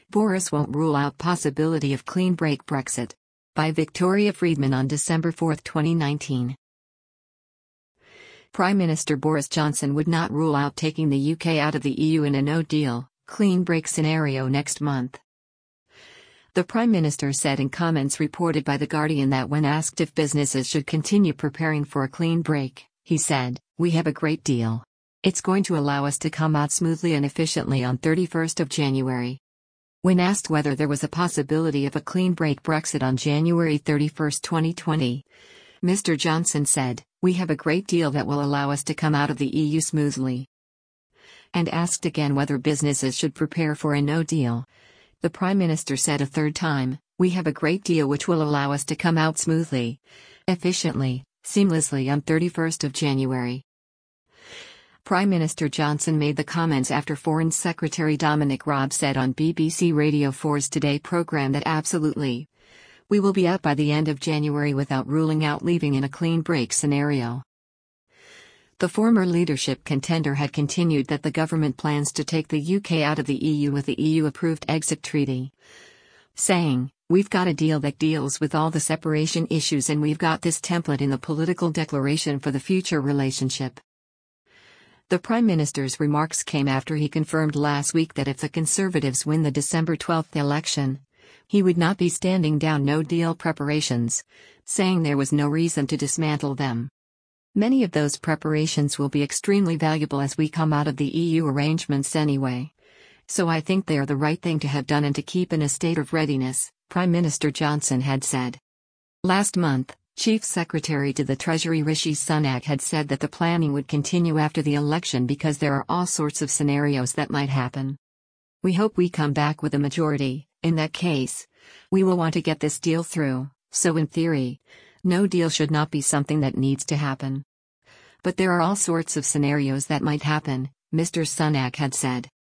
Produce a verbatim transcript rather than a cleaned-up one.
Boris won't rule out possibility of clean break Brexit. By Victoria Friedman on December fourth, twenty nineteen. Prime Minister Boris Johnson would not rule out taking the U K out of the E U in a no-deal, clean break scenario next month. The Prime Minister said in comments reported by The Guardian that when asked if businesses should continue preparing for a clean break, he said, "We have a great deal. It's going to allow us to come out smoothly and efficiently on thirty-first of January. When asked whether there was a possibility of a clean break Brexit on January thirty-first, twenty twenty, Mister Johnson said, "We have a great deal that will allow us to come out of the E U smoothly." And asked again whether businesses should prepare for a no-deal, the Prime Minister said a third time, "We have a great deal which will allow us to come out smoothly, efficiently, seamlessly on thirty-first of January. Prime Minister Johnson made the comments after Foreign Secretary Dominic Raab said on B B C Radio four's Today programme that absolutely, we will be out by the end of January without ruling out leaving in a clean break scenario. The former leadership contender had continued that the government plans to take the U K out of the E U with the E U-approved exit treaty, saying, "We've got a deal that deals with all the separation issues and we've got this template in the political declaration for the future relationship." The Prime Minister's remarks came after he confirmed last week that if the Conservatives win the December twelfth election, he would not be standing down no-deal preparations, saying there was no reason to dismantle them. "Many of those preparations will be extremely valuable as we come out of the E U arrangements anyway. So I think they are the right thing to have done and to keep in a state of readiness," Prime Minister Johnson had said. Last month, Chief Secretary to the Treasury Rishi Sunak had said that the planning would continue after the election because there are all sorts of scenarios that might happen. "We hope we come back with a majority. In that case, we will want to get this deal through, so in theory, no deal should not be something that needs to happen. But there are all sorts of scenarios that might happen," Mister Sunak had said.